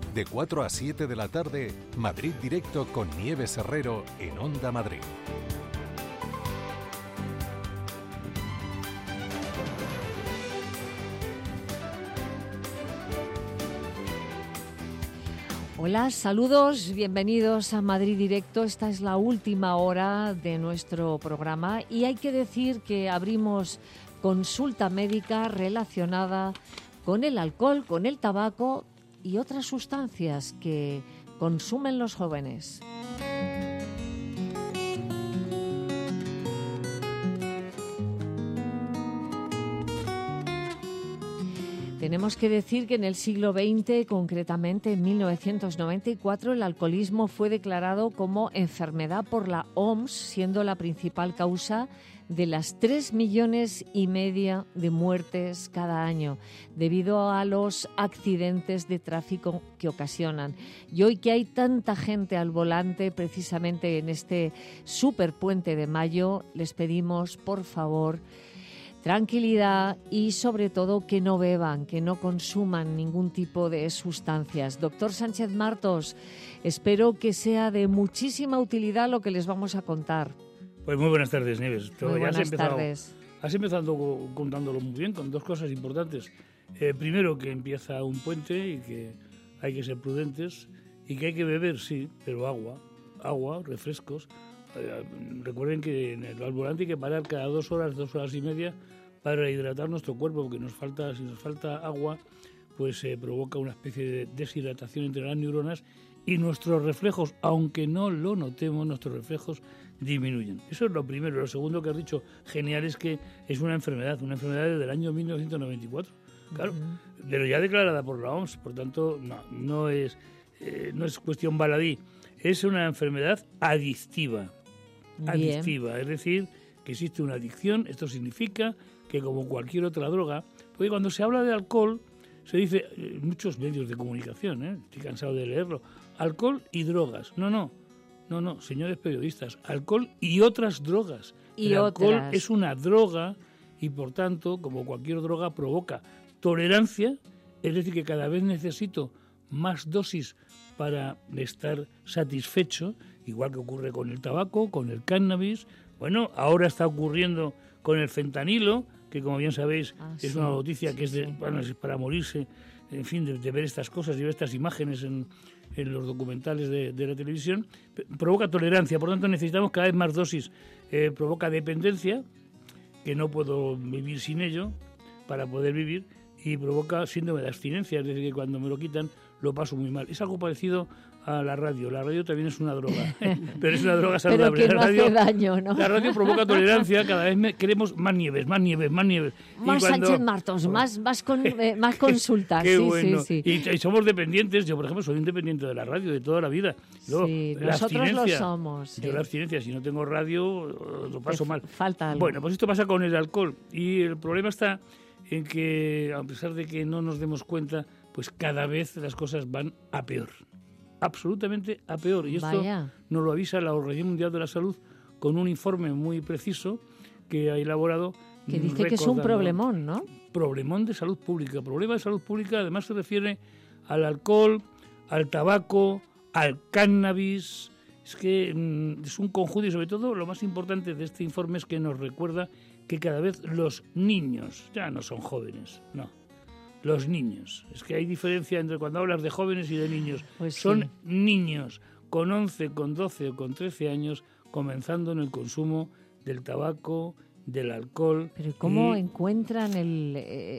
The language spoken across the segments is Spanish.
De 4 a 7 de la tarde, Madrid Directo con Nieves Herrero en Onda Madrid. Hola, saludos, bienvenidos a Madrid Directo. Esta es la última hora de nuestro programa y hay que decir que abrimos consulta médica relacionada con el alcohol, con el tabaco y otras sustancias que consumen los jóvenes. Tenemos que decir que en el siglo XX, concretamente en 1994, el alcoholismo fue declarado como enfermedad por la OMS, siendo la principal causa de las 3,5 millones de muertes cada año, debido a los accidentes de tráfico que ocasionan. Y hoy que hay tanta gente al volante, precisamente en este superpuente de mayo, les pedimos, por favor, tranquilidad y, sobre todo, que no beban, que no consuman ningún tipo de sustancias. Doctor Sánchez Martos, espero que sea de muchísima utilidad lo que les vamos a contar. Pues muy buenas tardes, Nieves. Muy buenas tardes. Has empezado contándolo muy bien, con dos cosas importantes. Primero, que empieza un puente y que hay que ser prudentes y que hay que beber, sí, pero agua, refrescos. Recuerden que en el volante hay que parar cada 2 horas, 2 horas y media para hidratar nuestro cuerpo, porque si nos falta agua, pues se provoca una especie de deshidratación entre las neuronas y nuestros reflejos, aunque no lo notemos, nuestros reflejos disminuyen. Eso es lo primero. Lo segundo que has dicho, genial, es que es una enfermedad desde el año 1994, claro, pero ya declarada por la OMS, por tanto no es cuestión baladí, es una enfermedad adictiva. Adictiva, es decir, que existe una adicción. Esto significa que, como cualquier otra droga, porque cuando se habla de alcohol, se dice en muchos medios de comunicación, estoy cansado de leerlo, alcohol y drogas. No, señores periodistas, alcohol y otras drogas. El alcohol es una droga y, por tanto, como cualquier droga, provoca tolerancia, es decir, que cada vez necesito más dosis para estar satisfecho, igual que ocurre con el tabaco, con el cannabis. Bueno, ahora está ocurriendo con el fentanilo, que, como bien sabéis, es una noticia que es para morirse, en fin, de ver estas cosas y ver estas imágenes en los documentales de la televisión. Provoca tolerancia, por tanto necesitamos cada vez más dosis. Provoca dependencia, que no puedo vivir sin ello para poder vivir, y provoca síndrome de abstinencia, es decir, que cuando me lo quitan lo paso muy mal. Es algo parecido a la radio. La radio también es una droga, pero es una droga saludable. Pero que no hace daño, ¿no? La radio provoca tolerancia, cada vez queremos más nieves. Más Sánchez Martos, más consultas. Qué bueno. Sí. Y somos dependientes. Yo, por ejemplo, soy un dependiente de la radio de toda la vida. Luego, sí, nosotros lo somos. Sí. Yo la abstinencia, si no tengo radio, lo paso mal. Falta algo. Bueno, pues esto pasa con el alcohol. Y el problema está en que, a pesar de que no nos demos cuenta, pues cada vez las cosas van a peor. Absolutamente a peor. Y esto nos lo avisa la Organización Mundial de la Salud con un informe muy preciso que ha elaborado. Que dice que es un problemón, ¿no? Problemón de salud pública. Problema de salud pública, además se refiere al alcohol, al tabaco, al cannabis. Es que es un conjunto, y sobre todo lo más importante de este informe es que nos recuerda que cada vez los niños ya no son jóvenes, no. Los niños. Es que hay diferencia entre cuando hablas de jóvenes y de niños. Pues son sí. Niños con 11, con 12 o con 13 años comenzando en el consumo del tabaco, del alcohol. Pero ¿cómo encuentran el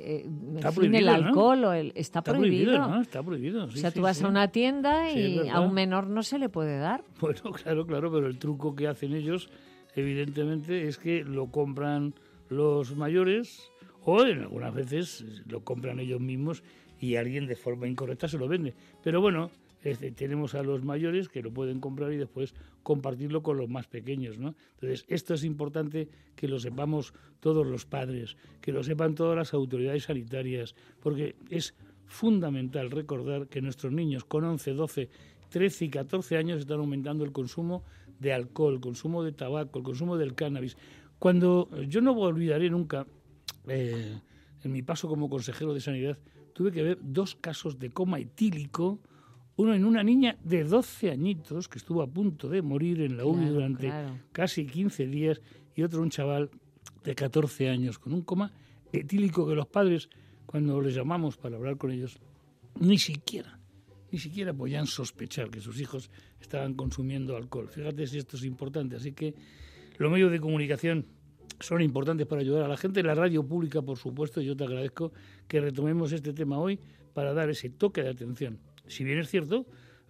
alcohol? ¿No? Está prohibido. ¿No? Está prohibido. Sí, o sea, tú vas a una tienda y a un menor no se le puede dar. Bueno, claro, pero el truco que hacen ellos, evidentemente, es que lo compran los mayores, o en algunas veces lo compran ellos mismos y alguien de forma incorrecta se lo vende. Pero bueno, tenemos a los mayores que lo pueden comprar y después compartirlo con los más pequeños, ¿no? Entonces, esto es importante que lo sepamos todos los padres, que lo sepan todas las autoridades sanitarias, porque es fundamental recordar que nuestros niños con 11, 12, 13 y 14 años están aumentando el consumo de alcohol, el consumo de tabaco, el consumo del cannabis. Cuando yo no olvidaré nunca, en mi paso como consejero de Sanidad, tuve que ver 2 casos de coma etílico uno en una niña de 12 añitos que estuvo a punto de morir en la UBI durante casi 15 días, y otro un chaval de 14 años con un coma etílico que los padres, cuando les llamamos para hablar con ellos, ni siquiera podían sospechar que sus hijos estaban consumiendo alcohol. Fíjate si esto es importante. Así que los medios de comunicación son importantes para ayudar a la gente. La radio pública, por supuesto, yo te agradezco que retomemos este tema hoy para dar ese toque de atención. Si bien es cierto,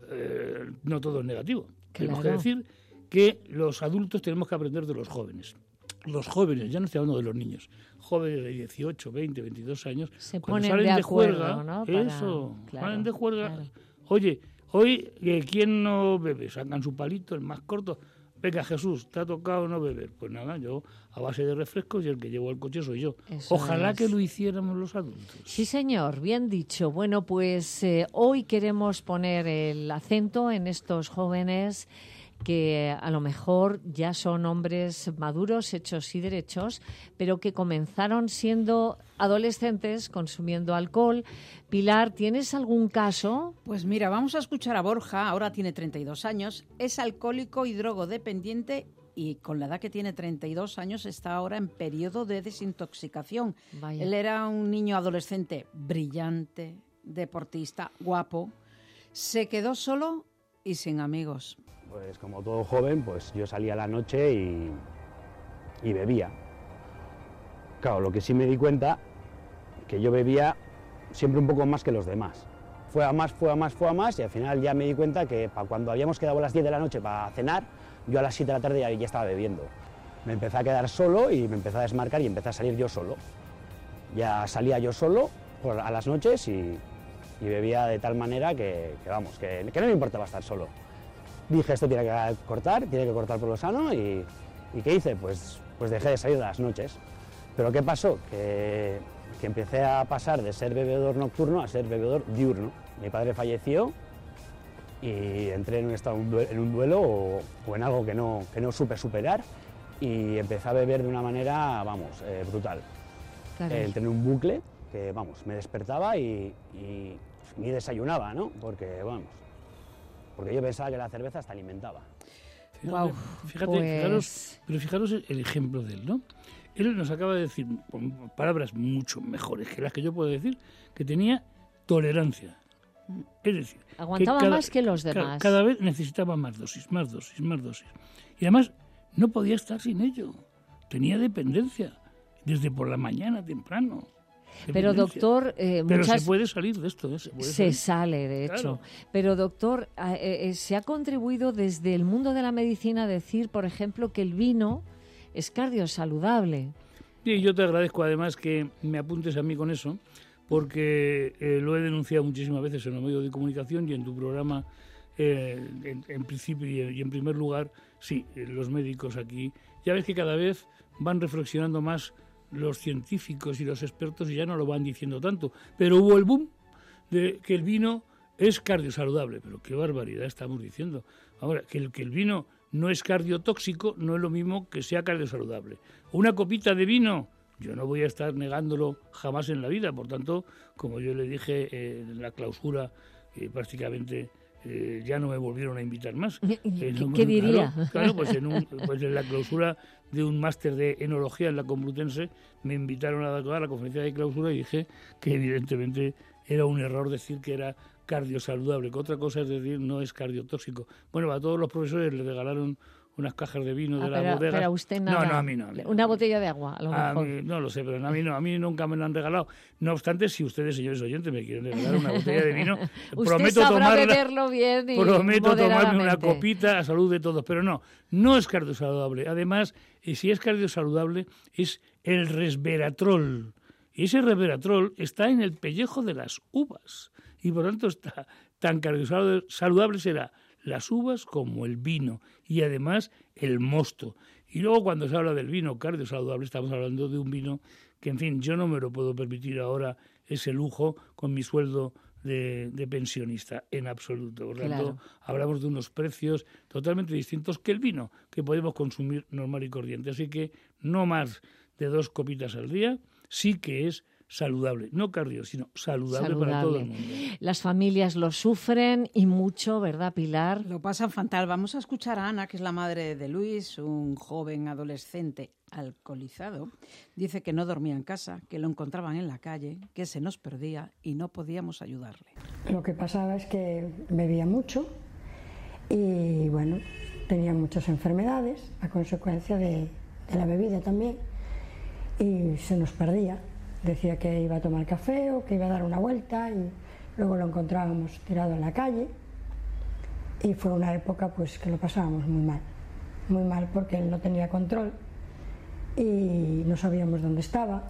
no todo es negativo. Claro. Tenemos que decir que los adultos tenemos que aprender de los jóvenes. Los jóvenes, ya no estoy hablando de los niños, jóvenes de 18, 20, 22 años, se cuando ponen salen de juerga, acuerdo, ¿no? Salen de juerga. Claro. Oye, hoy, ¿quién no bebe? Sacan su palito, el más corto. Venga, Jesús, ¿te ha tocado no beber? Pues nada, yo a base de refrescos, y el que llevo el coche soy yo. Ojalá que lo hiciéramos los adultos. Sí, señor, bien dicho. Bueno, pues hoy queremos poner el acento en estos jóvenes que a lo mejor ya son hombres maduros, hechos y derechos, pero que comenzaron siendo adolescentes consumiendo alcohol. Pilar, ¿tienes algún caso? Pues mira, vamos a escuchar a Borja, ahora tiene 32 años, es alcohólico y drogodependiente y con la edad que tiene 32 años está ahora en periodo de desintoxicación. Vaya. Él era un niño adolescente brillante, deportista, guapo, se quedó solo y sin amigos. Pues como todo joven, pues yo salía a la noche y bebía. Claro, lo que sí me di cuenta, que yo bebía siempre un poco más que los demás. Fue a más y al final ya me di cuenta que cuando habíamos quedado a las 10 de la noche para cenar, yo a las 7 de la tarde ya estaba bebiendo. Me empecé a quedar solo y me empecé a desmarcar y empecé a salir yo solo. Ya salía yo solo a las noches y bebía de tal manera que no me importaba estar solo. Dije, esto tiene que cortar por lo sano y ¿qué hice? Pues dejé de salir a las noches. Pero ¿qué pasó? Que empecé a pasar de ser bebedor nocturno a ser bebedor diurno. Mi padre falleció y entré en un duelo o en algo que no supe superar y empecé a beber de una manera, brutal. Tener un bucle que, me despertaba y ni desayunaba, ¿no? Porque yo pensaba que la cerveza hasta alimentaba. Fijaros el ejemplo de él, ¿no? Él nos acaba de decir, con palabras mucho mejores que las que yo puedo decir, que tenía tolerancia. Es decir, aguantaba más que los demás. Cada vez necesitaba más dosis. Y además no podía estar sin ello. Tenía dependencia, desde por la mañana temprano. Pero doctor, pero se puede salir de esto, se sale, de hecho. Claro. Pero doctor, se ha contribuido desde el mundo de la medicina a decir, por ejemplo, que el vino es cardiosaludable. Y yo te agradezco además que me apuntes a mí con eso, porque lo he denunciado muchísimas veces en los medios de comunicación y en tu programa, en principio y en primer lugar, sí, los médicos aquí. Ya ves que cada vez van reflexionando más los científicos y los expertos y ya no lo van diciendo tanto. Pero hubo el boom de que el vino es cardiosaludable. Pero qué barbaridad estamos diciendo. Ahora, que el vino no es cardiotóxico no es lo mismo que sea cardiosaludable. Una copita de vino, yo no voy a estar negándolo jamás en la vida. Por tanto, como yo le dije en la clausura, prácticamente ya no me volvieron a invitar más. ¿Qué diría? Claro, pues en la clausura de un máster de enología en la Complutense me invitaron a dar la conferencia de clausura y dije que evidentemente era un error decir que era cardiosaludable, que otra cosa es decir no es cardiotóxico. Bueno, a todos los profesores les regalaron unas cajas de vino de las bodegas. Pero a usted nada. No, a mí no. Una botella de agua, a lo mejor. Mí, no lo sé, pero a mí no. A mí nunca me lo han regalado. No obstante, si ustedes, señores oyentes, me quieren regalar una botella de vino, prometo beberlo bien y prometo tomarme una copita a salud de todos. Pero no es cardiosaludable. Además, si es cardiosaludable, es el resveratrol. Y ese resveratrol está en el pellejo de las uvas. Y por tanto, está tan cardiosaludable será las uvas como el vino y además el mosto. Y luego cuando se habla del vino cardiosaludable estamos hablando de un vino que, en fin, yo no me lo puedo permitir ahora ese lujo con mi sueldo de pensionista, en absoluto. Por tanto, hablamos de unos precios totalmente distintos que el vino que podemos consumir normal y corriente. Así que no más de 2 copitas al día, sí que es saludable, no cardio, sino saludable para todo el mundo. Las familias lo sufren y mucho, ¿verdad, Pilar? Lo pasan fatal. Vamos a escuchar a Ana, que es la madre de Luis, un joven adolescente alcoholizado. Dice que no dormía en casa, que lo encontraban en la calle, que se nos perdía y no podíamos ayudarle. Lo que pasaba es que bebía mucho y, bueno, tenía muchas enfermedades a consecuencia de la bebida también, y se nos perdía. Decía que iba a tomar café o que iba a dar una vuelta y luego lo encontrábamos tirado en la calle, y fue una época pues que lo pasábamos muy mal porque él no tenía control y no sabíamos dónde estaba,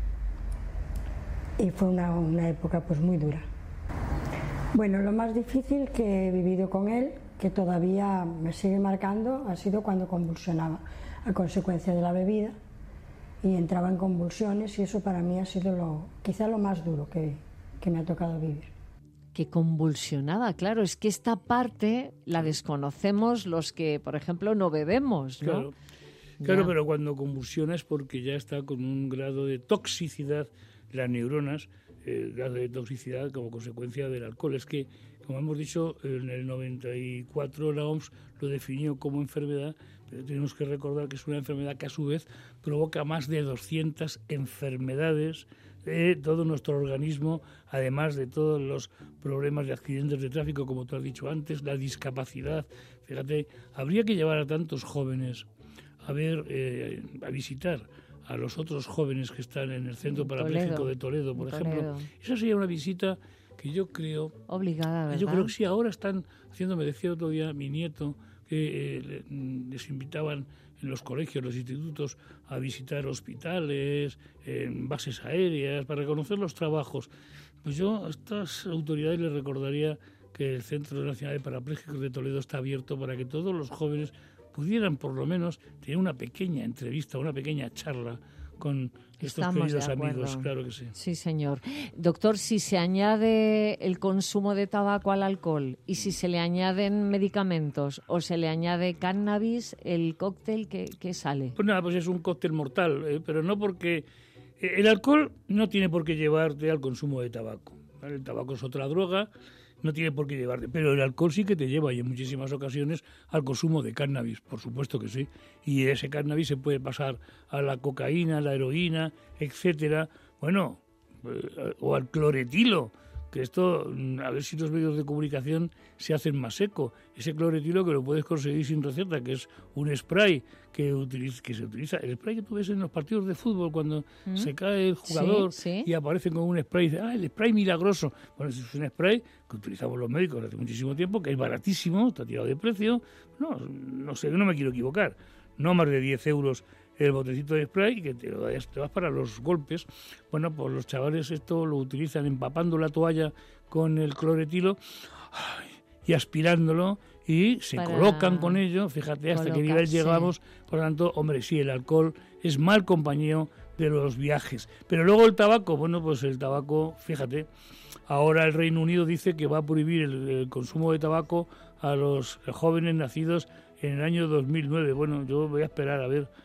y fue una época pues muy dura. Bueno, lo más difícil que he vivido con él, que todavía me sigue marcando, ha sido cuando convulsionaba a consecuencia de la bebida y entraba en convulsiones, y eso para mí ha sido quizá lo más duro que me ha tocado vivir. Que convulsionaba, claro, es que esta parte la desconocemos los que, por ejemplo, no bebemos, ¿no? Claro, pero cuando convulsiona es porque ya está con un grado de toxicidad las neuronas, grado de toxicidad como consecuencia del alcohol. Es que, como hemos dicho, en el 94 la OMS lo definió como enfermedad, pero tenemos que recordar que es una enfermedad que a su vez provoca más de 200 enfermedades de todo nuestro organismo, además de todos los problemas de accidentes de tráfico, como tú has dicho antes, la discapacidad. Fíjate, habría que llevar a tantos jóvenes a visitar a los otros jóvenes que están en el Centro Parapléjico de Toledo, por ejemplo. Esa sería una visita que yo creo... Obligada, ¿verdad? Yo creo que sí, ahora están haciendo, me decía otro día mi nieto, que les invitaban en los colegios, los institutos, a visitar hospitales, bases aéreas, para reconocer los trabajos. Pues yo a estas autoridades les recordaría que el Centro Nacional de Parapléjicos de Toledo está abierto para que todos los jóvenes pudieran por lo menos tener una pequeña entrevista, una pequeña charla con estos queridos amigos, claro que sí. Sí, señor. Doctor, si se añade el consumo de tabaco al alcohol y si se le añaden medicamentos o se le añade cannabis, ¿el cóctel qué sale? Pues nada, pues es un cóctel mortal, pero no porque... el alcohol no tiene por qué llevarte al consumo de tabaco, ¿vale? El tabaco es otra droga, no tiene por qué llevarte, pero el alcohol sí que te lleva, y en muchísimas ocasiones, al consumo de cannabis, por supuesto que sí, y ese cannabis se puede pasar a la cocaína, a la heroína, etcétera, bueno, o al cloretilo, que esto, a ver si los medios de comunicación se hacen más eco. Ese cloretilo que lo puedes conseguir sin receta, que es un spray que se utiliza, el spray que tú ves en los partidos de fútbol cuando se cae el jugador y aparecen con un spray y dicen, el spray milagroso. Bueno, es un spray que utilizamos los médicos hace muchísimo tiempo, que es baratísimo, está tirado de precio, no sé, no me quiero equivocar, no más de 10 euros el botecito de spray, que te vas para los golpes. Bueno, pues los chavales esto lo utilizan empapando la toalla con el cloretilo y aspirándolo, y se colocan con ello, fíjate hasta qué nivel llegamos. Por lo tanto, hombre, sí, el alcohol es mal compañero de los viajes. Pero luego el tabaco, bueno, pues el tabaco, fíjate, ahora el Reino Unido dice que va a prohibir el consumo de tabaco a los jóvenes nacidos en el año 2009. Bueno, yo voy a esperar a ver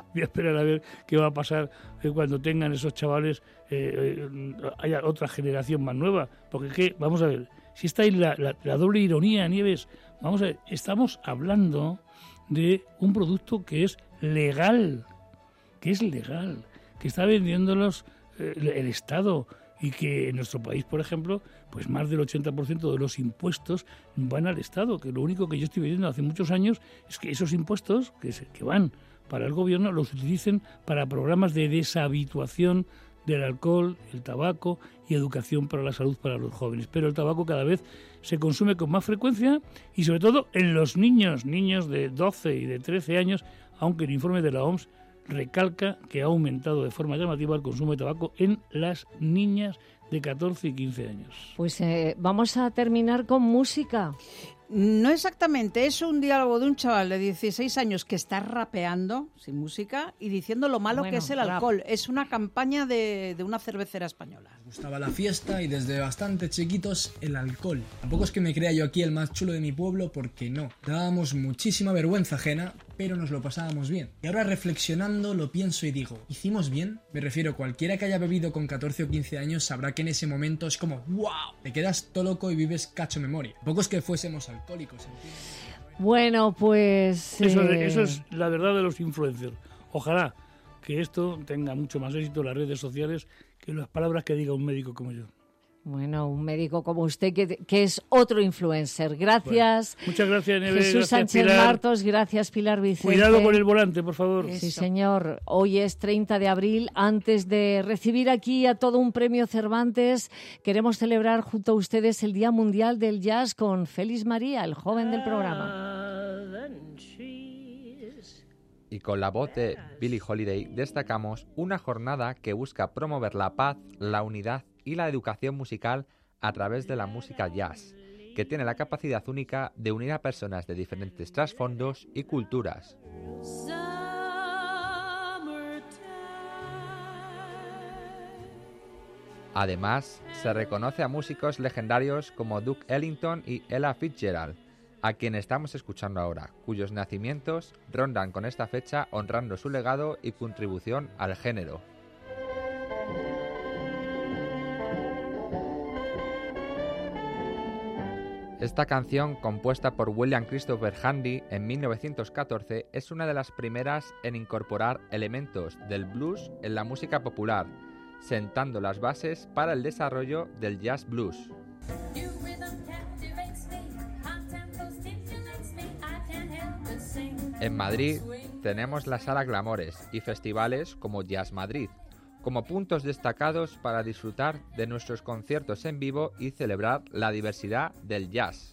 qué va a pasar cuando tengan esos chavales, haya otra generación más nueva. Porque es que, vamos a ver, si está ahí la doble ironía, Nieves, vamos a ver, estamos hablando de un producto que es legal, que está vendiéndolos el Estado, y que en nuestro país, por ejemplo, pues más del 80% de los impuestos van al Estado, que lo único que yo estoy viendo hace muchos años es que esos impuestos que van para el gobierno los utilicen para programas de deshabituación del alcohol, el tabaco y educación para la salud para los jóvenes. Pero el tabaco cada vez se consume con más frecuencia y sobre todo en los niños de 12 y de 13 años, aunque el informe de la OMS recalca que ha aumentado de forma llamativa el consumo de tabaco en las niñas de 14 y 15 años. Pues vamos a terminar con música. No exactamente, es un diálogo de un chaval de 16 años que está rapeando, sin música, y diciendo lo malo que es el alcohol. Es una campaña de una cervecera española. Gustaba la fiesta y desde bastante chiquitos el alcohol. Tampoco es que me crea yo aquí el más chulo de mi pueblo, porque no. Dábamos muchísima vergüenza ajena, pero nos lo pasábamos bien. Y ahora reflexionando lo pienso y digo, ¿hicimos bien? Me refiero, cualquiera que haya bebido con 14 o 15 años sabrá que en ese momento es como ¡wow! Te quedas todo loco y vives cacho memoria. Tampoco es que fuésemos alcohólicos, ¿entiendes? Bueno, pues... Eso es la verdad de los influencers. Ojalá que esto tenga mucho más éxito en las redes sociales que las palabras que diga un médico como yo. Bueno, un médico como usted que es otro influencer. Gracias. Bueno, muchas gracias, Nieves. Jesús gracias, Sánchez Pilar. Martos, gracias, Pilar Vicente. Cuidado con el volante, por favor. Sí, señor. Hoy es 30 de abril. Antes de recibir aquí a todo un premio Cervantes, queremos celebrar junto a ustedes el Día Mundial del Jazz con Félix María, el joven del programa. Y con la voz de Billie Holiday destacamos una jornada que busca promover la paz, la unidad y la educación musical a través de la música jazz, que tiene la capacidad única de unir a personas de diferentes trasfondos y culturas. Además, se reconoce a músicos legendarios como Duke Ellington y Ella Fitzgerald, a quien estamos escuchando ahora, cuyos nacimientos rondan con esta fecha honrando su legado y contribución al género. Esta canción, compuesta por William Christopher Handy en 1914, es una de las primeras en incorporar elementos del blues en la música popular, sentando las bases para el desarrollo del jazz blues. En Madrid tenemos la Sala Glamores y festivales como Jazz Madrid, como puntos destacados para disfrutar de nuestros conciertos en vivo y celebrar la diversidad del jazz.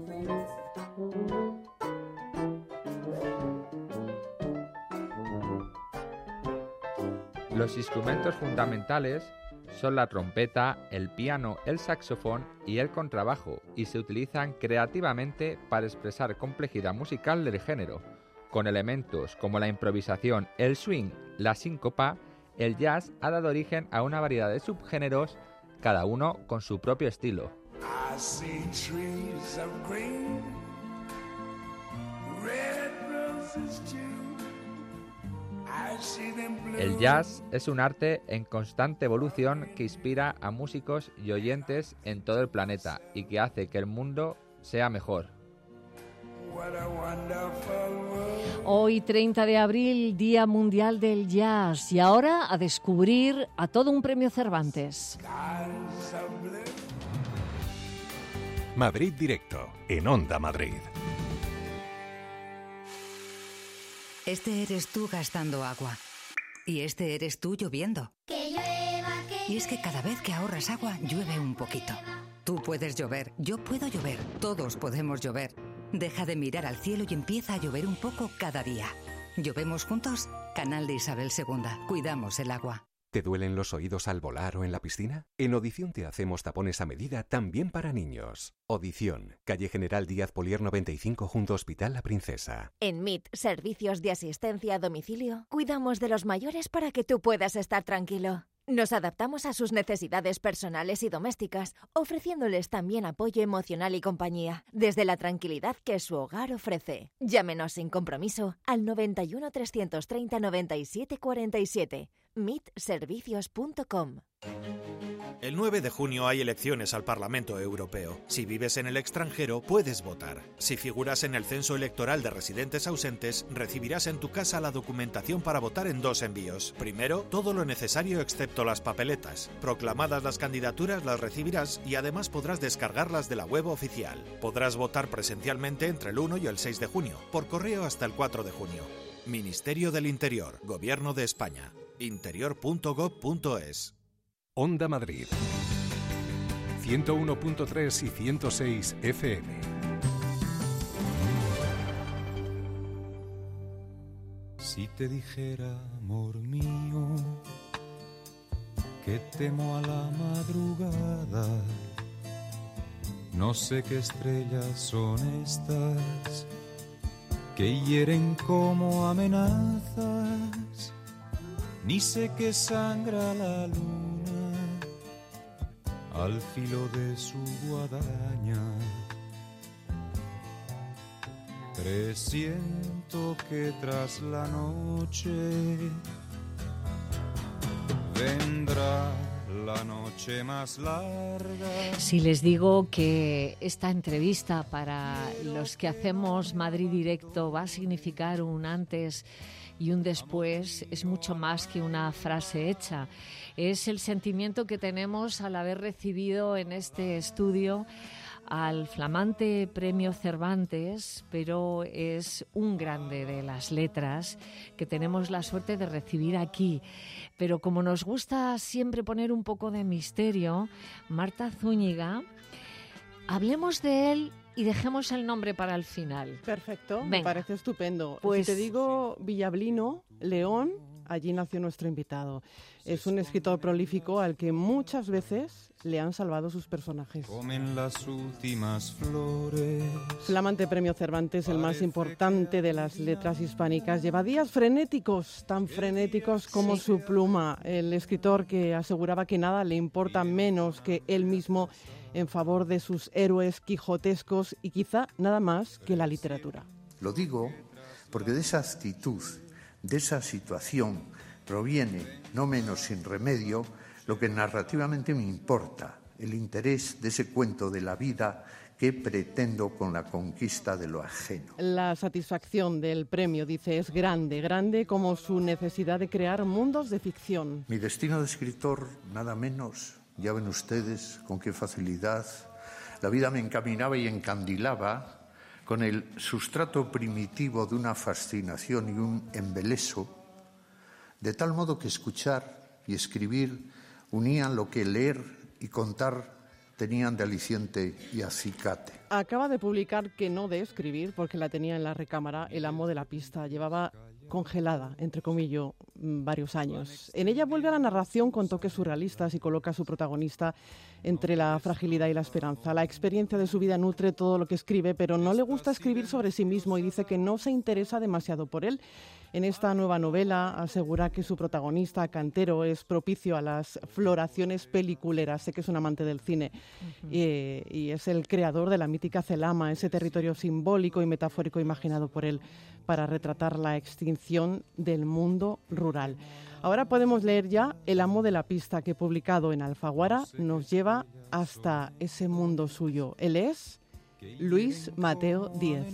Los instrumentos fundamentales son la trompeta, el piano, el saxofón y el contrabajo, y se utilizan creativamente para expresar complejidad musical del género. Con elementos como la improvisación, el swing, la síncopa, el jazz ha dado origen a una variedad de subgéneros, cada uno con su propio estilo. El jazz es un arte en constante evolución que inspira a músicos y oyentes en todo el planeta y que hace que el mundo sea mejor. Hoy, 30 de abril, Día Mundial del Jazz. Y ahora a descubrir a todo un premio Cervantes. Madrid Directo, en Onda Madrid. Este eres tú gastando agua. Y este eres tú lloviendo. Que llueva, que y es que cada vez que ahorras agua, llueve un poquito. Tú puedes llover, yo puedo llover, todos podemos llover. Deja de mirar al cielo y empieza a llover un poco cada día. ¿Llovemos juntos? Canal de Isabel II. Cuidamos el agua. ¿Te duelen los oídos al volar o en la piscina? En Audición te hacemos tapones a medida también para niños. Audición, calle General Díaz Polier 95 junto a Hospital La Princesa. En MIT, Servicios de Asistencia a Domicilio, cuidamos de los mayores para que tú puedas estar tranquilo. Nos adaptamos a sus necesidades personales y domésticas, ofreciéndoles también apoyo emocional y compañía, desde la tranquilidad que su hogar ofrece. Llámenos sin compromiso al 91 330 97 47, mitservicios.com. El 9 de junio hay elecciones al Parlamento Europeo. Si vives en el extranjero, puedes votar. Si figuras en el censo electoral de residentes ausentes, recibirás en tu casa la documentación para votar en 2 envíos. Primero, todo lo necesario excepto las papeletas. Proclamadas las candidaturas, las recibirás y además podrás descargarlas de la web oficial. Podrás votar presencialmente entre el 1 y el 6 de junio, por correo hasta el 4 de junio. Ministerio del Interior, Gobierno de España. interior.gov.es. Onda Madrid 101.3 y 106 FM. Si te dijera, amor mío, que temo a la madrugada, no sé qué estrellas son estas que hieren como amenazas, ni sé que sangra la luna al filo de su guadaña. Presiento que tras la noche vendrá la noche más larga. Si les digo que esta entrevista para los que hacemos Madrid Directo va a significar un antes y un después, es mucho más que una frase hecha. Es el sentimiento que tenemos al haber recibido en este estudio al flamante Premio Cervantes, pero es un grande de las letras que tenemos la suerte de recibir aquí. Pero como nos gusta siempre poner un poco de misterio, Marta Zúñiga, hablemos de él y dejemos el nombre para el final. Perfecto, Venga. Me parece estupendo. Pues, si te digo Villablino, León, allí nació nuestro invitado. Es un escritor prolífico al que muchas veces le han salvado sus personajes. Comen las últimas flores. Flamante Premio Cervantes, el más importante de las letras hispánicas. Lleva días frenéticos, tan frenéticos como su pluma. El escritor que aseguraba que nada le importa menos que él mismo en favor de sus héroes quijotescos y quizá nada más que la literatura. Lo digo porque de esa actitud, de esa situación, proviene, no menos sin remedio, lo que narrativamente me importa, el interés de ese cuento de la vida que pretendo con la conquista de lo ajeno. La satisfacción del premio, dice, es grande, grande como su necesidad de crear mundos de ficción. Mi destino de escritor, nada menos, ya ven ustedes con qué facilidad la vida me encaminaba y encandilaba con el sustrato primitivo de una fascinación y un embeleso, de tal modo que escuchar y escribir unían lo que leer y contar tenían de aliciente y acicate. Acaba de publicar que no de escribir, porque la tenía en la recámara, El amo de la pista. Llevaba congelada, entre comillas, varios años. En ella vuelve a la narración con toques surrealistas y coloca a su protagonista entre la fragilidad y la esperanza. La experiencia de su vida nutre todo lo que escribe, pero no le gusta escribir sobre sí mismo y dice que no se interesa demasiado por él. En esta nueva novela asegura que su protagonista, Cantero, es propicio a las floraciones peliculeras. Sé que es un amante del cine y es el creador de la mítica Celama, ese territorio simbólico y metafórico imaginado por él para retratar la extinción del mundo rural. Ahora podemos leer ya El amo de la pista, que publicado en Alfaguara nos lleva hasta ese mundo suyo. Él es Luis Mateo Díez.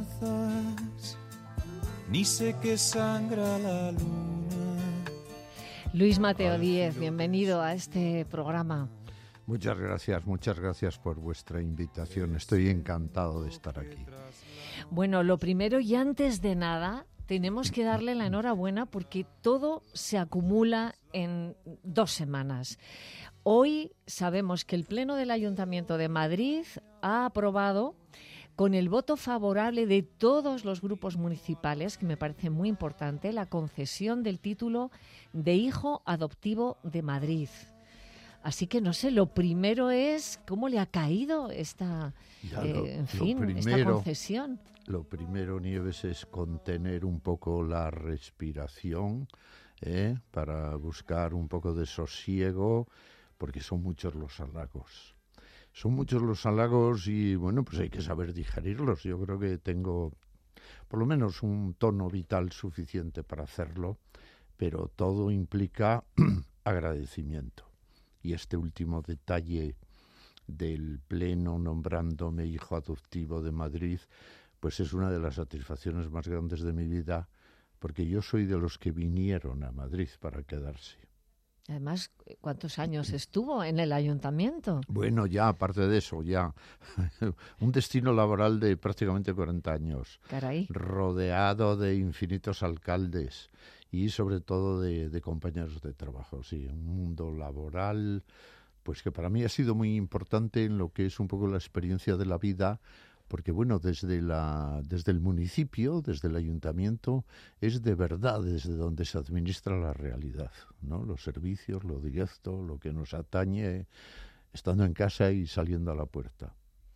Ni sé que sangra la luna. Luis Mateo Díez, bienvenido a este programa. Muchas gracias por vuestra invitación. Estoy encantado de estar aquí. Bueno, lo primero y antes de nada, tenemos que darle la enhorabuena porque todo se acumula en 2 semanas. Hoy sabemos que el Pleno del Ayuntamiento de Madrid ha aprobado, con el voto favorable de todos los grupos municipales, que me parece muy importante, la concesión del título de hijo adoptivo de Madrid. Así que no sé, lo primero es cómo le ha caído esta concesión. Lo primero, Nieves, es contener un poco la respiración, para buscar un poco de sosiego, porque son muchos los halagos. Son muchos los halagos y, bueno, pues hay que saber digerirlos. Yo creo que tengo por lo menos un tono vital suficiente para hacerlo, pero todo implica agradecimiento. Y este último detalle del Pleno nombrándome hijo adoptivo de Madrid, pues es una de las satisfacciones más grandes de mi vida, porque yo soy de los que vinieron a Madrid para quedarse. Además, ¿cuántos años estuvo en el ayuntamiento? Bueno, ya, aparte de eso, ya. Un destino laboral de prácticamente 40 años. Caray. Rodeado de infinitos alcaldes y sobre todo de compañeros de trabajo. Sí, un mundo laboral, pues que para mí ha sido muy importante en lo que es un poco la experiencia de la vida, porque bueno, desde el municipio, desde el ayuntamiento, es de verdad desde donde se administra la realidad, ¿no? Los servicios, lo directo, lo que nos atañe, estando en casa y saliendo a la puerta.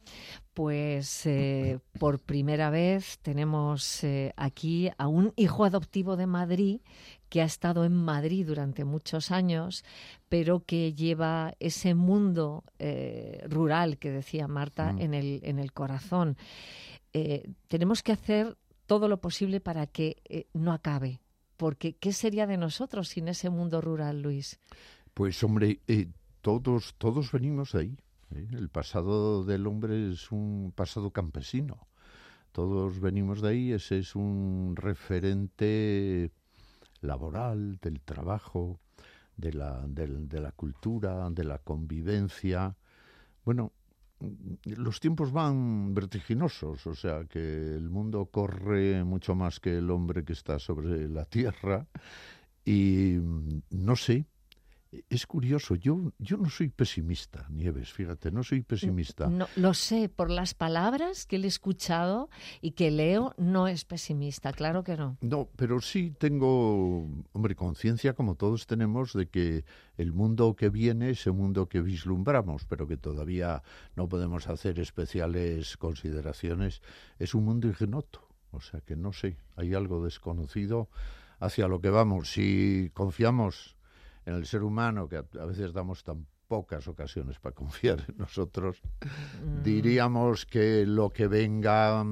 Pues por primera vez tenemos aquí a un hijo adoptivo de Madrid que ha estado en Madrid durante muchos años, pero que lleva ese mundo rural que decía Marta en el corazón. Tenemos que hacer todo lo posible para que no acabe, porque ¿qué sería de nosotros sin ese mundo rural, Luis? Pues hombre, todos venimos de ahí. El pasado del hombre es un pasado campesino. Todos venimos de ahí, ese es un referente laboral, del trabajo, de la cultura, de la convivencia. Bueno, los tiempos van vertiginosos, o sea que el mundo corre mucho más que el hombre que está sobre la tierra y no sé. Es curioso, yo no soy pesimista, Nieves, fíjate, no soy pesimista. No, lo sé, por las palabras que le he escuchado y que leo, no es pesimista, claro que no. No, pero sí tengo, hombre, conciencia, como todos tenemos, de que el mundo que viene, ese mundo que vislumbramos, pero que todavía no podemos hacer especiales consideraciones, es un mundo ignoto. O sea que no sé, hay algo desconocido hacia lo que vamos. Si confiamos en el ser humano, que a veces damos tan pocas ocasiones para confiar en nosotros, diríamos que lo que venga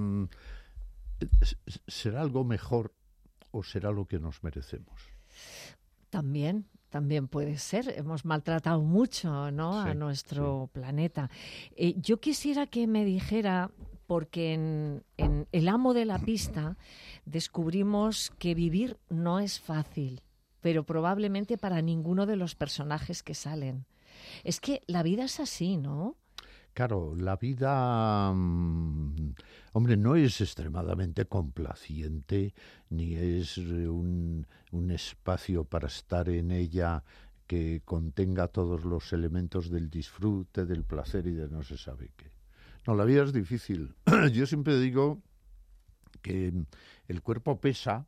será algo mejor o será lo que nos merecemos. También puede ser. Hemos maltratado mucho, ¿no? Sí, a nuestro planeta. Yo quisiera que me dijera, porque en El amo de la pista descubrimos que vivir no es fácil, pero probablemente para ninguno de los personajes que salen. Es que la vida es así, ¿no? Claro, la vida, hombre, no es extremadamente complaciente, ni es un espacio para estar en ella que contenga todos los elementos del disfrute, del placer y de no se sabe qué. No, la vida es difícil. Yo siempre digo que el cuerpo pesa,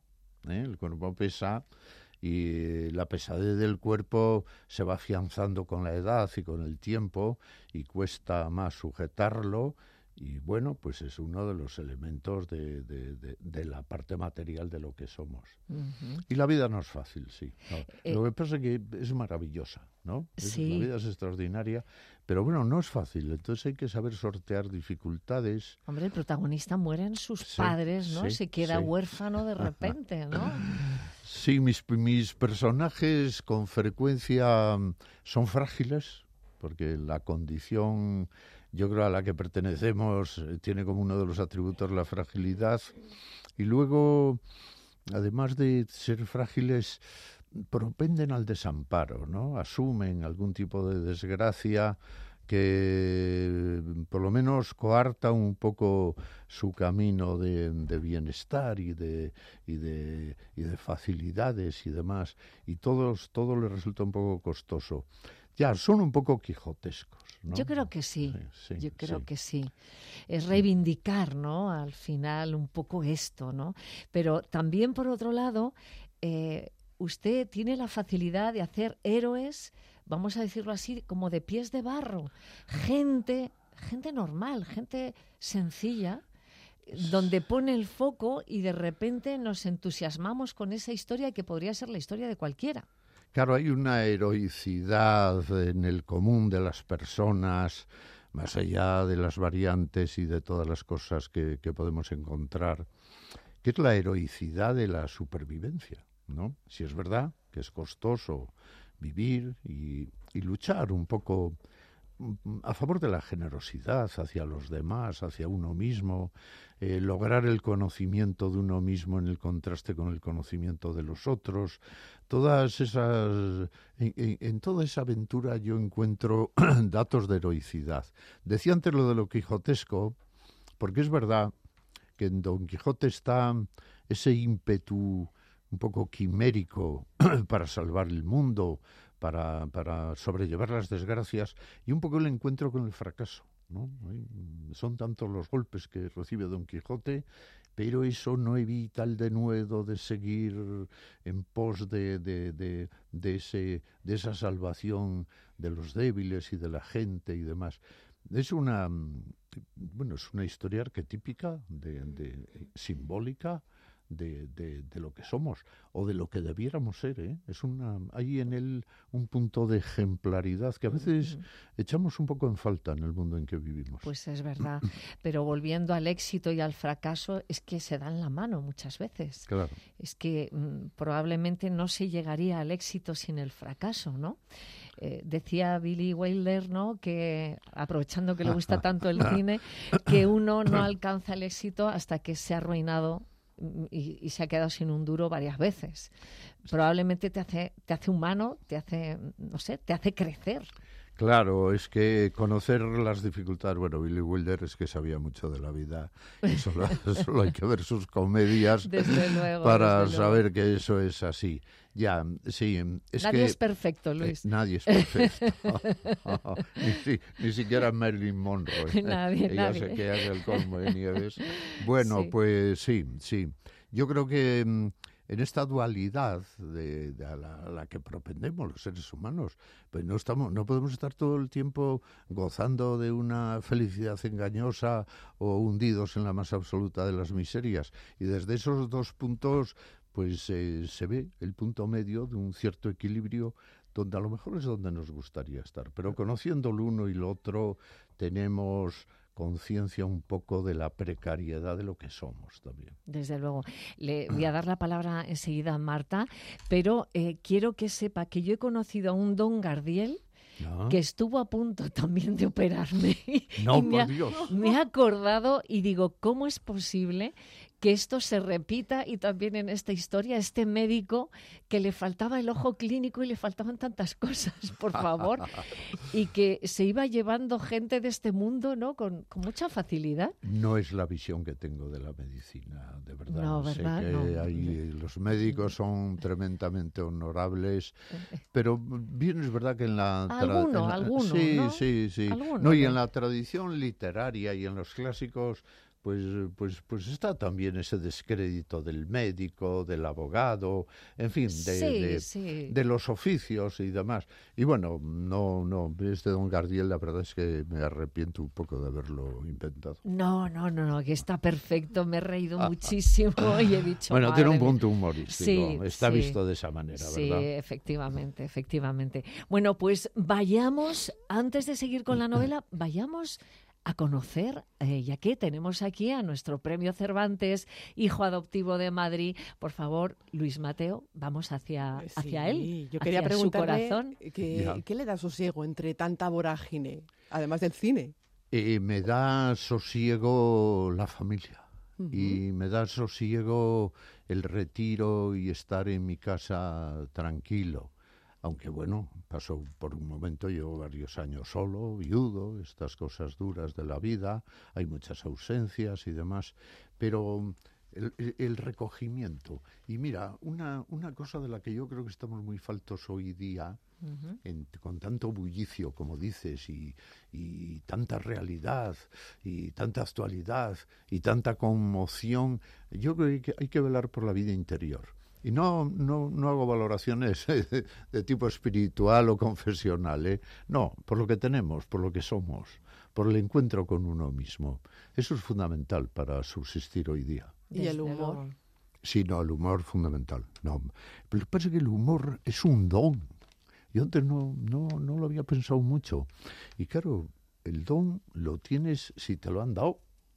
y la pesadez del cuerpo se va afianzando con la edad y con el tiempo y cuesta más sujetarlo y bueno, pues es uno de los elementos de la parte material de lo que somos. Uh-huh. Y la vida no es fácil, sí. No. Lo que pasa es que es maravillosa, ¿no? Sí. La vida es extraordinaria, pero bueno, no es fácil, entonces hay que saber sortear dificultades. Hombre, el protagonista mueren sus padres, ¿no? Se queda huérfano de repente, ¿no? Sí, mis personajes con frecuencia son frágiles, porque la condición, yo creo, a la que pertenecemos tiene como uno de los atributos la fragilidad. Y luego, además de ser frágiles, propenden al desamparo, ¿no? Asumen algún tipo de desgracia que por lo menos coarta un poco su camino de bienestar y de facilidades y demás, y todo les resulta un poco costoso. Ya, son un poco quijotescos, ¿no? Yo creo que sí, yo creo que sí. Es reivindicar, ¿no? Al final un poco esto, ¿no? Pero también, por otro lado, usted tiene la facilidad de hacer héroes, vamos a decirlo así, como de pies de barro. Gente normal, gente sencilla, donde pone el foco y de repente nos entusiasmamos con esa historia que podría ser la historia de cualquiera. Claro, hay una heroicidad en el común de las personas, más allá de las variantes y de todas las cosas que podemos encontrar, que es la heroicidad de la supervivencia, ¿no? Si es verdad que es costoso vivir y luchar un poco a favor de la generosidad hacia los demás, hacia uno mismo, lograr el conocimiento de uno mismo en el contraste con el conocimiento de los otros. Todas esas, en toda esa aventura yo encuentro datos de heroicidad. Decía antes lo de lo quijotesco, porque es verdad que en Don Quijote está ese ímpetu un poco quimérico para salvar el mundo, para sobrellevar las desgracias, y un poco el encuentro con el fracaso, ¿no? Son tantos los golpes que recibe Don Quijote, pero eso no evita el denuedo de seguir en pos de esa salvación de los débiles y de la gente y demás. es una historia arquetípica, simbólica, de lo que somos o de lo que debiéramos ser, ¿eh? Hay en él un punto de ejemplaridad que a veces echamos un poco en falta en el mundo en que vivimos. Pues es verdad, pero volviendo al éxito y al fracaso, es que se dan la mano muchas veces. Claro. Es que probablemente no se llegaría al éxito sin el fracaso, ¿no? Decía Billy Wilder, ¿no?, que, aprovechando que le gusta tanto el cine, que uno no alcanza el éxito hasta que se ha arruinado y se ha quedado sin un duro varias veces. Probablemente te hace humano, te hace crecer. Claro, es que conocer las dificultades... Bueno, Billy Wilder es que sabía mucho de la vida y solo hay que ver sus comedias para saber que eso es así. Ya, sí. Nadie es perfecto, Luis. Nadie es perfecto. ni siquiera Marilyn Monroe. Nadie. Sé que hace el colmo de Nieves. Bueno, sí. Pues sí. Yo creo que en esta dualidad a la que propendemos los seres humanos, pues no podemos estar todo el tiempo gozando de una felicidad engañosa o hundidos en la más absoluta de las miserias. Y desde esos dos puntos pues se ve el punto medio de un cierto equilibrio donde a lo mejor es donde nos gustaría estar. Pero conociendo lo uno y lo otro, tenemos conciencia un poco de la precariedad de lo que somos también. Desde luego. Le voy a dar la palabra enseguida a Marta, pero quiero que sepa que yo he conocido a un don Gardiel que estuvo a punto también de operarme. No, y por Dios. Me he acordado y digo, ¿cómo es posible que esto se repita? Y también en esta historia, este médico que le faltaba el ojo clínico y le faltaban tantas cosas, por favor, y que se iba llevando gente de este mundo, ¿no?, con mucha facilidad. No es la visión que tengo de la medicina, de verdad. No, ¿verdad? Sé que los médicos son tremendamente honorables, pero bien es verdad que en la... Alguno, sí, ¿no? Sí. Alguno, y en la tradición literaria y en los clásicos... Pues está también ese descrédito del médico, del abogado, en fin, de los oficios y demás. Y bueno, no, este don Gardiel, la verdad es que me arrepiento un poco de haberlo inventado. No, que está perfecto, me he reído muchísimo y he dicho... Bueno, tiene un punto humorístico, sí, está visto de esa manera, sí, ¿verdad? Sí, efectivamente. Bueno, pues vayamos, antes de seguir con la novela, vayamos a conocer, ya que tenemos aquí a nuestro premio Cervantes, hijo adoptivo de Madrid. Por favor, Luis Mateo, vamos hacia él. Yo quería preguntarle ¿qué le da sosiego entre tanta vorágine, además del cine? Me da sosiego la familia. Y me da sosiego el retiro y estar en mi casa tranquilo. Aunque bueno, pasó por un momento, llevo varios años solo, viudo, estas cosas duras de la vida, hay muchas ausencias y demás, pero el recogimiento. Y mira, una cosa de la que yo creo que estamos muy faltos hoy día, con tanto bullicio, como dices, y tanta realidad, y tanta actualidad, y tanta conmoción, yo creo que hay que velar por la vida interior. Y no hago valoraciones de tipo espiritual o confesional, ¿eh? No, por lo que tenemos, por lo que somos, por el encuentro con uno mismo. Eso es fundamental para subsistir hoy día. ¿Y el humor? Sí, no, el humor fundamental. No. Pero lo que pasa es que el humor es un don. Yo antes no lo había pensado mucho. Y claro, el don lo tienes si te lo han dado.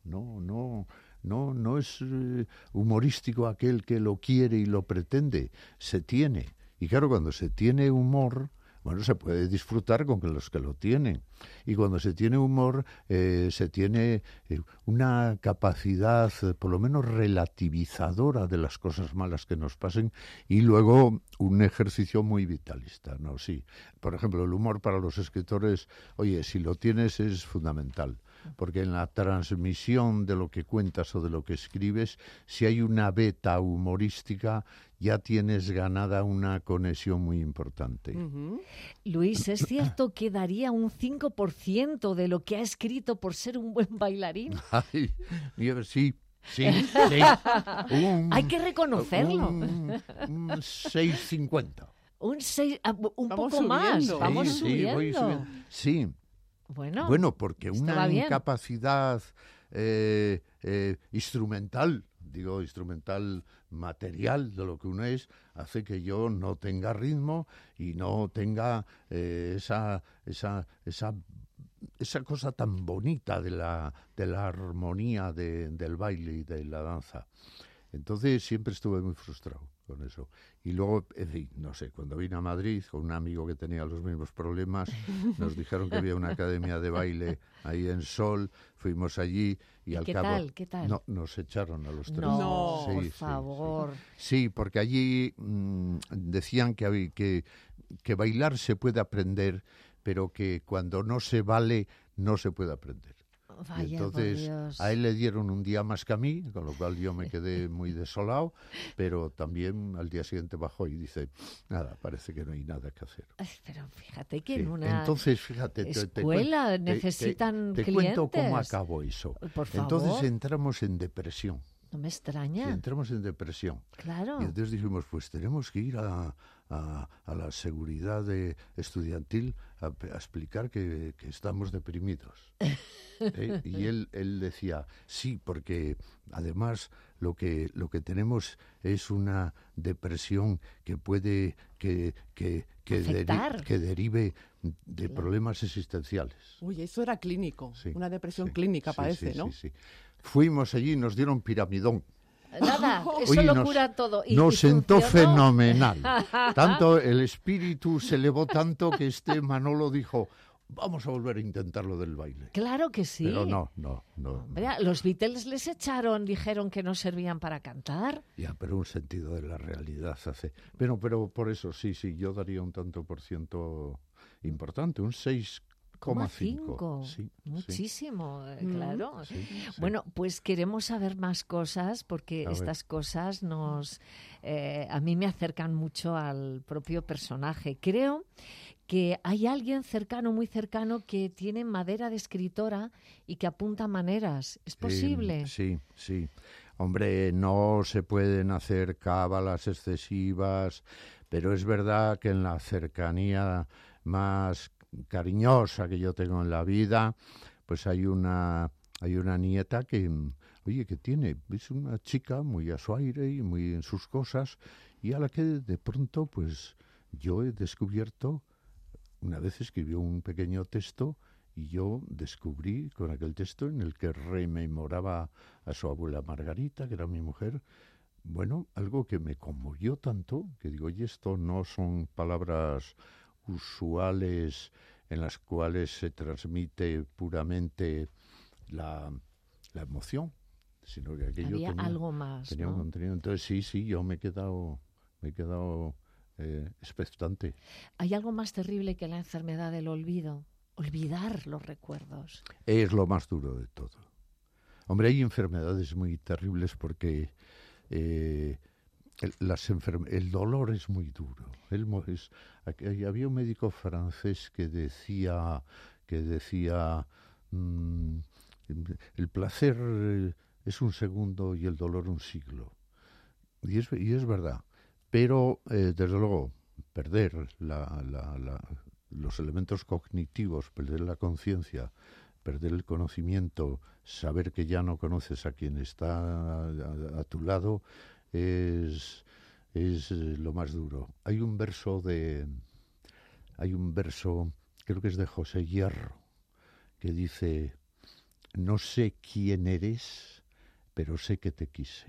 No es humorístico aquel que lo quiere y lo pretende, se tiene. Y claro, cuando se tiene humor, bueno, se puede disfrutar con los que lo tienen. Y cuando se tiene humor, se tiene una capacidad, por lo menos relativizadora de las cosas malas que nos pasen, y luego un ejercicio muy vitalista, ¿no? Sí. Por ejemplo, el humor para los escritores, oye, si lo tienes es fundamental. Porque en la transmisión de lo que cuentas o de lo que escribes, si hay una beta humorística, ya tienes ganada una conexión muy importante. Luis, ¿es cierto que daría un 5% de lo que ha escrito por ser un buen bailarín? Ay, sí. Hay que reconocerlo. Un 6,50. Un poco más. Vamos subiendo. Sí. Bueno, porque una incapacidad instrumental material de lo que uno es, hace que yo no tenga ritmo y no tenga esa cosa tan bonita de la armonía del baile y de la danza. Entonces siempre estuve muy frustrado con eso. Y luego, en fin, no sé, cuando vine a Madrid con un amigo que tenía los mismos problemas, nos dijeron que había una academia de baile ahí en Sol, fuimos allí y al cabo... ¿Qué tal? No, nos echaron a los tres. No, por favor. Sí, porque allí decían que bailar se puede aprender, pero que cuando no se vale, no se puede aprender. Vaya, y entonces a él le dieron un día más que a mí, con lo cual yo me quedé muy desolado, pero también al día siguiente bajó y dice, nada, parece que no hay nada que hacer. Pero fíjate que en una entonces, fíjate, escuela necesitan clientes. Te cuento cómo acabó eso. Por favor. Entonces entramos en depresión. No me extraña. Sí, entramos en depresión. Claro. Y entonces dijimos, pues tenemos que ir a la seguridad estudiantil a explicar que estamos deprimidos. Y él decía, sí, porque además lo que tenemos es una depresión que puede que derive de problemas existenciales. Uy, eso era clínico, sí, una depresión clínica parece, ¿no? Sí. Fuimos allí y nos dieron piramidón. Nada, eso lo cura todo. Nos sentó fenomenal. Tanto el espíritu se elevó tanto que Manolo dijo, vamos a volver a intentar lo del baile. Claro que sí. Pero no. Los Beatles les echaron, dijeron que no servían para cantar. Ya, pero un sentido de la realidad hace. Pero por eso, sí, yo daría un tanto por ciento importante, un 6,5. Sí, muchísimo, claro. Sí. Bueno, pues queremos saber más cosas porque estas cosas a mí me acercan mucho al propio personaje. Creo que hay alguien cercano, muy cercano, que tiene madera de escritora y que apunta maneras. ¿Es posible? Sí. Hombre, no se pueden hacer cábalas excesivas, pero es verdad que en la cercanía más cariñosa que yo tengo en la vida, pues hay una nieta que es una chica muy a su aire y muy en sus cosas, y a la que de pronto pues yo he descubierto, una vez escribió un pequeño texto y yo descubrí con aquel texto en el que rememoraba a su abuela Margarita, que era mi mujer, bueno, algo que me conmovió tanto, que digo, oye, esto no son palabras usuales en las cuales se transmite puramente la emoción, sino que aquello había algo más, tenía un contenido. Entonces sí, yo me he quedado expectante. ¿Hay algo más terrible que la enfermedad del olvido? Olvidar los recuerdos. Es lo más duro de todo. Hombre, hay enfermedades muy terribles porque el dolor es muy duro. Había un médico francés que decía el placer es un segundo y el dolor un siglo. Y es verdad. Pero, desde luego, perder los elementos cognitivos, perder la conciencia, perder el conocimiento, saber que ya no conoces a quien está a tu lado, es lo más duro. Hay un verso, creo que es de José Hierro, que dice, no sé quién eres, pero sé que te quise.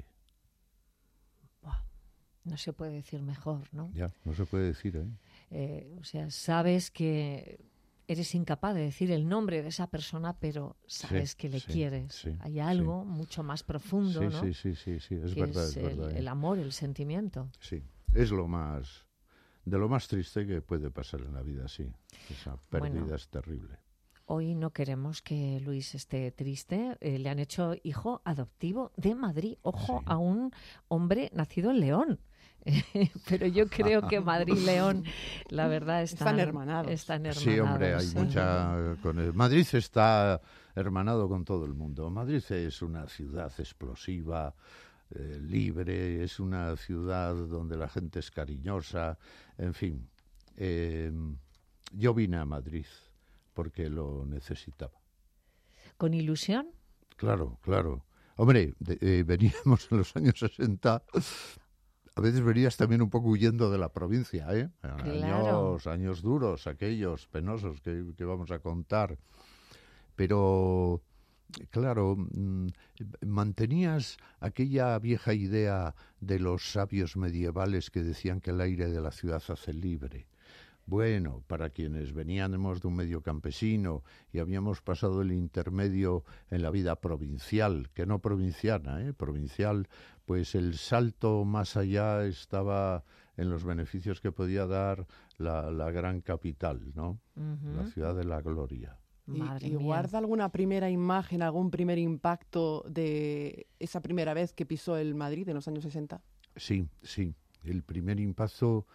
No se puede decir mejor, ¿no? Ya, no se puede decir, O sea, sabes que eres incapaz de decir el nombre de esa persona, pero sabes que le quieres. Hay algo mucho más profundo, ¿no? Sí, es verdad, es verdad. El amor, el sentimiento. Sí, es de lo más triste que puede pasar en la vida, sí. Esa pérdida es terrible. Hoy no queremos que Luis esté triste. Le han hecho hijo adoptivo de Madrid. Ojo, a un hombre nacido en León. Pero yo creo que Madrid y León, la verdad, están hermanados. Sí, hombre, hay mucha... Madrid está hermanado con todo el mundo. Madrid es una ciudad explosiva, libre, es una ciudad donde la gente es cariñosa, en fin. Yo vine a Madrid porque lo necesitaba. ¿Con ilusión? Claro. Hombre, veníamos en los años 60, a veces venías también un poco huyendo de la provincia, ¿eh? Claro. Años duros, aquellos penosos que vamos a contar. Pero, claro, mantenías aquella vieja idea de los sabios medievales que decían que el aire de la ciudad hace libre. Bueno, para quienes veníamos de un medio campesino y habíamos pasado el intermedio en la vida provincial, que no provinciana, provincial, pues el salto más allá estaba en los beneficios que podía dar la gran capital, ¿no? Uh-huh. La ciudad de la gloria. ¿Y guarda alguna primera imagen, algún primer impacto de esa primera vez que pisó el Madrid en los años 60? Sí. El primer impacto...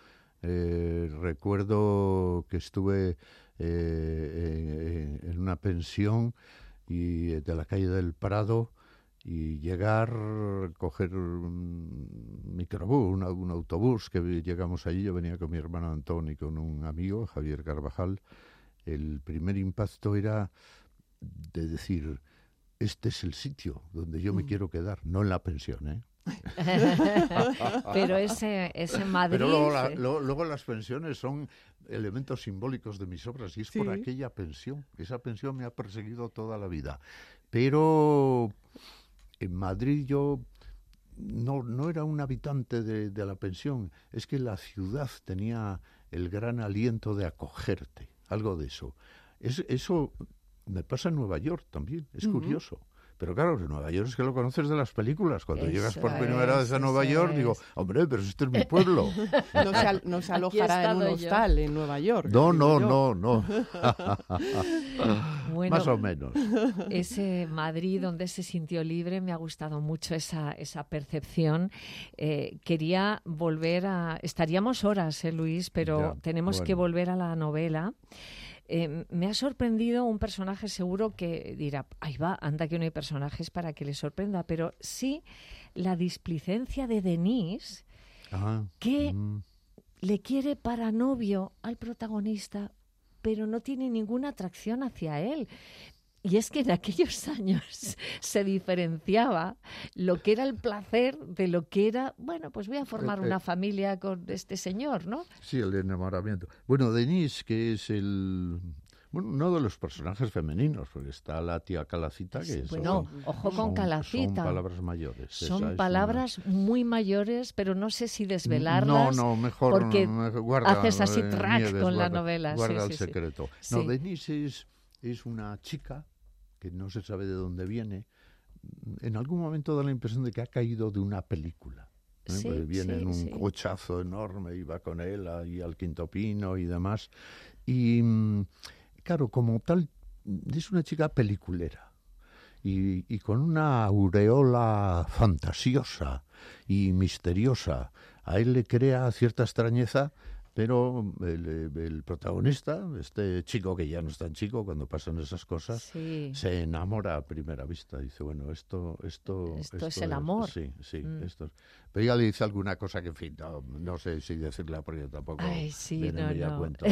recuerdo que estuve en una pensión de la calle del Prado y coger un microbús, un autobús, que llegamos allí. Yo venía con mi hermano Antón y con un amigo, Javier Carvajal. El primer impacto era de decir, este es el sitio donde yo me quiero quedar, no en la pensión, ¿eh? Pero ese Madrid... Pero luego las pensiones son elementos simbólicos de mis obras y es por aquella pensión. Esa pensión me ha perseguido toda la vida. Pero en Madrid yo no era un habitante de la pensión. Es que la ciudad tenía el gran aliento de acogerte. Algo de eso. Eso me pasa en Nueva York también. Es curioso. Pero claro, en Nueva York es que lo conoces de las películas. Cuando llegas por primera vez a Nueva York, digo, hombre, pero este es mi pueblo. No se alojará en un hostal en Nueva York. No. Bueno, más o menos. Ese Madrid donde se sintió libre, me ha gustado mucho esa percepción. Quería volver estaríamos horas, Luis, pero tenemos que volver a la novela. Me ha sorprendido un personaje, seguro que dirá, ahí va, anda que no hay personajes para que le sorprenda, pero sí la displicencia de Denise, que le quiere para novio al protagonista, pero no tiene ninguna atracción hacia él. Y es que en aquellos años se diferenciaba lo que era el placer de lo que era, bueno, pues voy a formar una familia con este señor, ¿no? Sí, el enamoramiento. Bueno, Denise, que es uno de los personajes femeninos, porque está la tía Calacita, que ojo con Calacita. Son palabras mayores. Son palabras muy mayores, pero no sé si desvelarlas. No, mejor porque guarda, haces así track Nieves, con la novela. Guarda el secreto. Sí. No, Denise es una chica que no se sabe de dónde viene. En algún momento da la impresión de que ha caído de una película. Porque viene en un cochazo enorme y va con él ahí al Quinto Pino y demás. Y claro, como tal, es una chica peliculera. Y con una aureola fantasiosa y misteriosa. A él le crea cierta extrañeza, pero el protagonista, este chico que ya no es tan chico cuando pasan esas cosas, se enamora a primera vista. Dice, bueno, esto es el amor. Sí, esto es. Pero ella le dice alguna cosa que, en fin, no sé si decirla porque tampoco viene a cuento.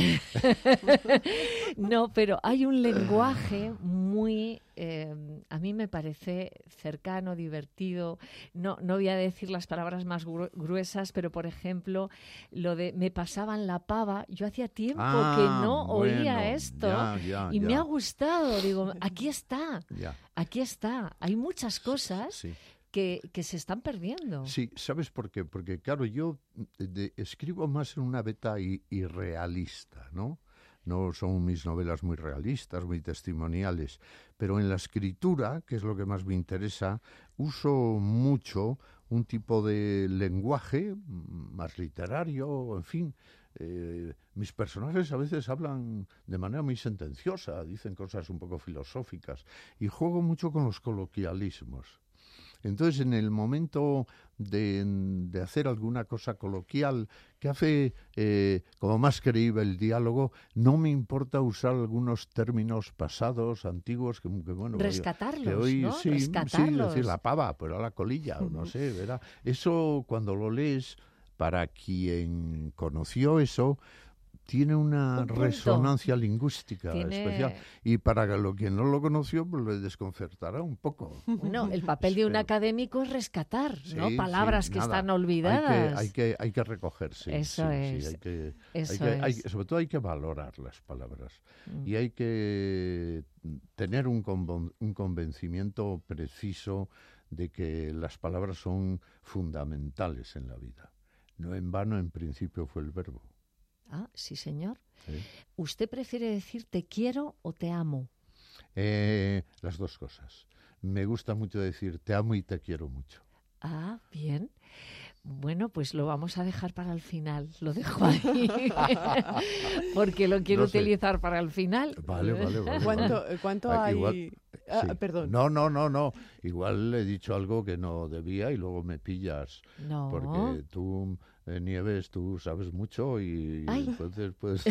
No, pero hay un lenguaje muy, a mí me parece cercano, divertido. No voy a decir las palabras más gruesas, pero, por ejemplo, lo de me pasaban la pava. Yo hacía tiempo que no oía esto y me ha gustado. Digo, aquí está. Hay muchas cosas... Sí. Que se están perdiendo. Sí, ¿sabes por qué? Porque, claro, yo escribo más en una beta irrealista, ¿no? No son mis novelas muy realistas, muy testimoniales, pero en la escritura, que es lo que más me interesa, uso mucho un tipo de lenguaje más literario, en fin. Mis personajes a veces hablan de manera muy sentenciosa, dicen cosas un poco filosóficas, y juego mucho con los coloquialismos. Entonces, en el momento de hacer alguna cosa coloquial que hace como más creíble el diálogo, no me importa usar algunos términos pasados, antiguos, que bueno... Rescatarlos, que hoy, ¿no? Sí, decir la pava, pero la colilla, o no sé, ¿verdad? Eso, cuando lo lees, para quien conoció eso, tiene una resonancia lingüística especial. Y para quien no lo conoció, pues le desconcertará un poco. Bueno, el papel de un académico es rescatar, ¿no? Palabras que están olvidadas. Hay que recogerse. Eso es. Sobre todo hay que valorar las palabras. Y hay que tener un convencimiento preciso de que las palabras son fundamentales en la vida. No en vano, en principio, fue el verbo. Ah, sí, señor. Sí. ¿Usted prefiere decir te quiero o te amo? Las dos cosas. Me gusta mucho decir te amo y te quiero mucho. Ah, bien. Bueno, pues lo vamos a dejar para el final. Lo dejo ahí. Porque lo quiero utilizar para el final. Vale. ¿Cuánto hay? Igual, perdón. No. Igual he dicho algo que no debía y luego me pillas. No. Porque tú, Nieves, tú sabes mucho y entonces puedes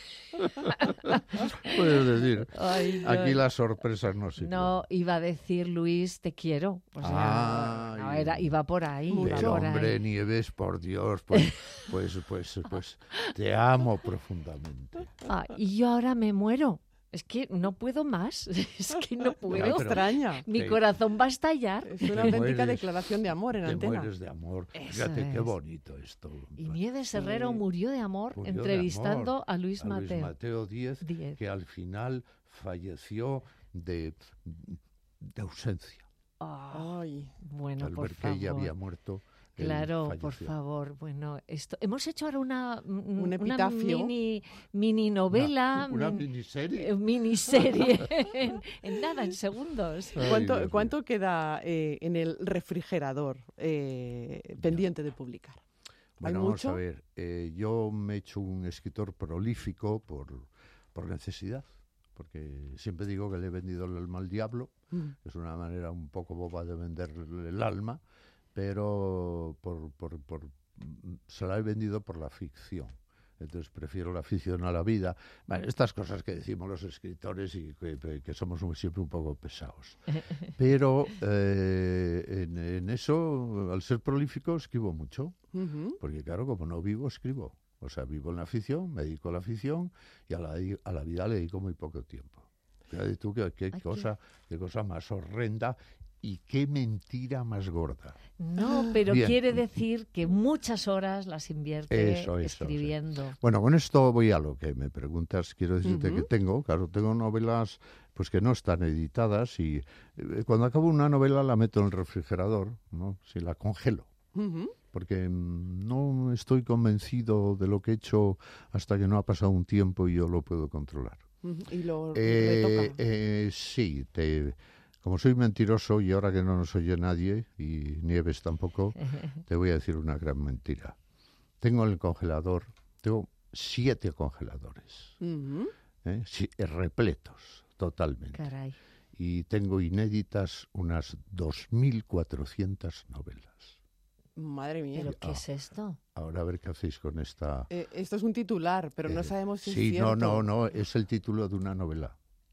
decir. Ay, no. Aquí las sorpresas no sirven. No, iba a decir, Luis, te quiero. O sea, iba por ahí. Pero hombre, Nieves, por Dios, pues te amo profundamente. Y yo ahora me muero. Es que no puedo más. Es que no puedo. Me extraña. Mi corazón va a estallar. Es una auténtica declaración de amor en antena. Te mueres de amor. Fíjate qué bonito esto. Y Nieves Herrero murió de amor entrevistando a Luis Mateo. Luis Mateo Díez, que al final falleció de ausencia. Bueno, al por ver favor. que ella había muerto. Claro, por favor. Bueno, hemos hecho ahora un epitafio, mini novela, una miniserie, en segundos. ¿Cuánto queda en el refrigerador pendiente de publicar? Bueno, vamos a ver. Yo me he hecho un escritor prolífico por necesidad, porque siempre digo que le he vendido el alma al diablo. Es una manera un poco boba de venderle el alma, pero se la he vendido por la ficción. Entonces prefiero la ficción a la vida. Bueno, estas cosas que decimos los escritores y que somos siempre un poco pesados. Pero en eso, al ser prolífico, escribo mucho. Porque claro, como no vivo, escribo. O sea, vivo en la ficción, me dedico a la ficción y a la vida le dedico muy poco tiempo. Fíjate tú qué cosa más horrenda. Y qué mentira más gorda. No, pero quiere decir que muchas horas las invierte escribiendo. Eso. Bueno, con esto voy a lo que me preguntas. Quiero decirte que tengo novelas pues que no están editadas y cuando acabo una novela la meto en el refrigerador, ¿no? Si la congelo. Porque no estoy convencido de lo que he hecho hasta que no ha pasado un tiempo y yo lo puedo controlar. ¿Y lo retoca? Sí, como soy mentiroso y ahora que no nos oye nadie, y Nieves tampoco, te voy a decir una gran mentira. Tengo en el congelador, tengo 7 congeladores, repletos totalmente. Caray. Y tengo inéditas unas 2.400 novelas. Madre mía. ¿Pero qué es esto? Ahora a ver qué hacéis con esta... esto es un titular, pero no sabemos si es sí, cierto. No, es el título de una novela.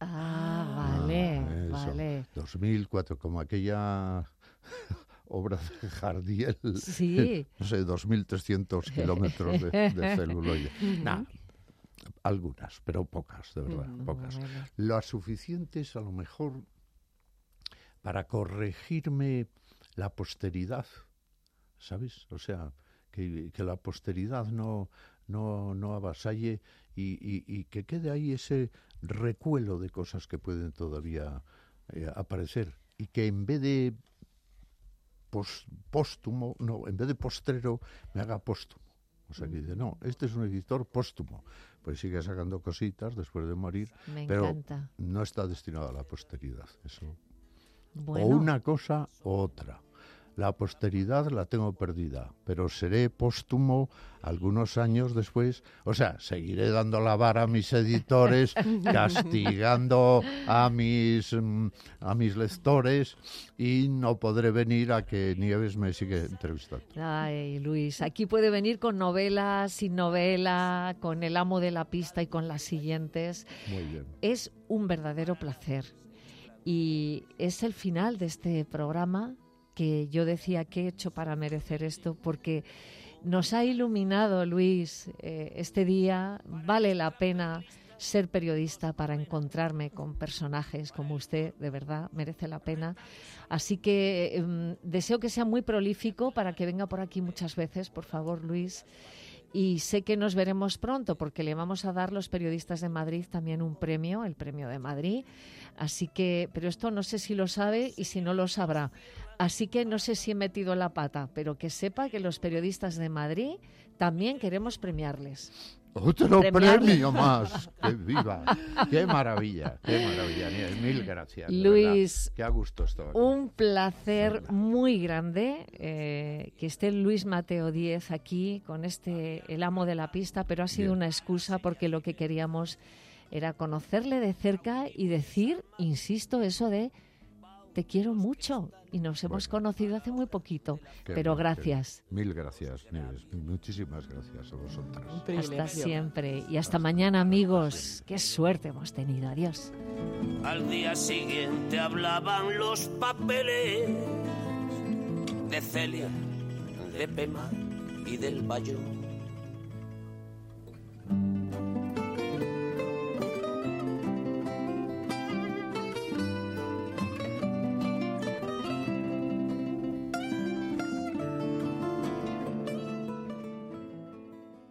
Vale. 2004, como aquella obra de Jardiel. Sí. No sé, 2.300 kilómetros de celuloide. Algunas, pero pocas, de verdad, pocas. Bueno. Las suficientes, a lo mejor, para corregirme la posteridad, ¿sabes? O sea, que la posteridad no avasalle y que quede ahí ese recuelo de cosas que pueden todavía aparecer y que en vez de en vez de postrero me haga póstumo. O sea, que dice, no, este es un editor póstumo. Pues sigue sacando cositas después de morir, pero encanta. No está destinado a la posteridad. Eso. Bueno. O una cosa o otra. La posteridad la tengo perdida, pero seré póstumo algunos años después. O sea, seguiré dando la vara a mis editores, castigando a mis lectores y no podré venir a que Nieves me siga entrevistando. Ay, Luis, aquí puede venir con novela, sin novela, con El amo de la pista y con las siguientes. Muy bien. Es un verdadero placer. Y es el final de este programa que yo decía que he hecho para merecer esto, porque Nos ha iluminado, Luis, este día. Vale la pena ser periodista para encontrarme con personajes como usted, de verdad, merece la pena. Así que deseo que sea muy prolífico para que venga por aquí muchas veces, por favor, Luis. Y sé que nos veremos pronto porque le vamos a dar los periodistas de Madrid también un premio, el Premio de Madrid. Así que, pero esto no sé si lo sabe y si no lo sabrá. Así que no sé si he metido la pata, pero que sepa que los periodistas de Madrid también queremos premiarles. Otro premio más. ¡Qué viva! ¡Qué maravilla! ¡Qué maravilla! Mil gracias. Luis, qué a gusto estoy. Un placer muy grande que esté Luis Mateo Díez aquí con el amo de la pista, pero ha sido una excusa porque lo que queríamos era conocerle de cerca y decir, insisto, eso de te quiero mucho. Y nos hemos conocido hace muy poquito, pero gracias. Mil gracias, Nieves. Muchísimas gracias a vosotras. Hasta siempre. Y hasta mañana, amigos. Qué suerte hemos tenido. Adiós. Al día siguiente hablaban los papeles de Celia, de Pema y del Bayón.